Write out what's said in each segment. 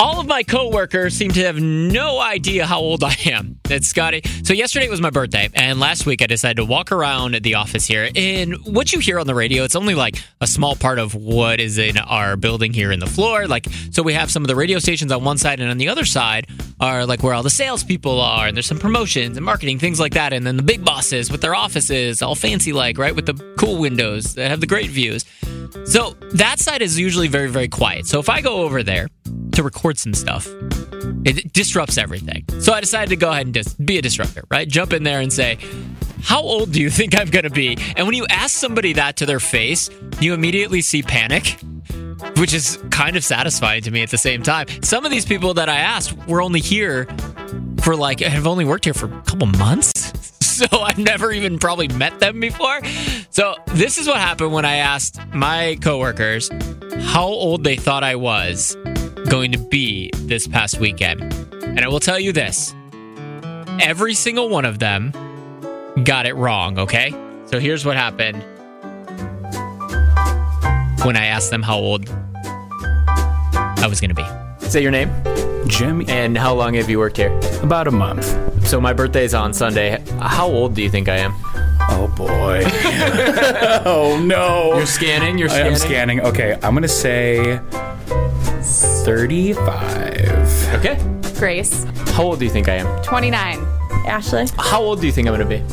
All of my coworkers seem to have no idea how old I am. It's Scotty. So yesterday was my birthday, and last week I decided to walk around the office here. And what you hear on the radio, it's only like a small part of what is in our building here in the floor. So we have some of the radio stations on one side, and on the other side are like where all the salespeople are, and there's some promotions and marketing, things like that. And then the big bosses with their offices, all fancy right, with the cool windows that have the great views. So that side is usually very, very quiet. So if I go over there to record some stuff, it disrupts everything. So I decided to go ahead and just be a disruptor, right? Jump in there and say, how old do you think I'm going to be? And when you ask somebody that to their face, you immediately see panic, which is kind of satisfying to me at the same time. Some of these people that I asked were only here for have only worked here for a couple months. So I've never even probably met them before. So this is what happened when I asked my coworkers how old they thought I was going to be this past weekend. And I will tell you this. Every single one of them got it wrong, okay? So here's what happened when I asked them how old I was going to be. Say your name. Jim. And how long have you worked here? About a month. So my birthday's on Sunday. How old do you think I am? Oh, boy. Oh, no. You're scanning? I am scanning. Okay, I'm going to say 35. Okay. Grace. How old do you think I am? 29. Ashley. How old do you think I'm going to be?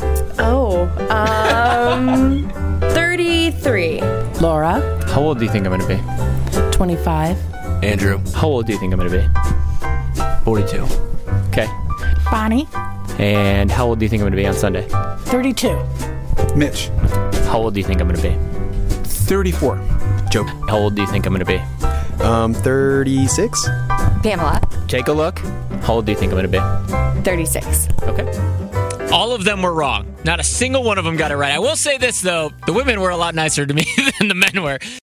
33. Laura. How old do you think I'm going to be? 25. Andrew. How old do you think I'm going to be? 42. Okay. Bonnie. And how old do you think I'm going to be on Sunday? 32. Mitch. How old do you think I'm going to be? 34. Joe. How old do you think I'm going to be? 36. Pamela. Take a look. How old do you think I'm going to be? 36. Okay. All of them were wrong. Not a single one of them got it right. I will say this, though. The women were a lot nicer to me than the men were.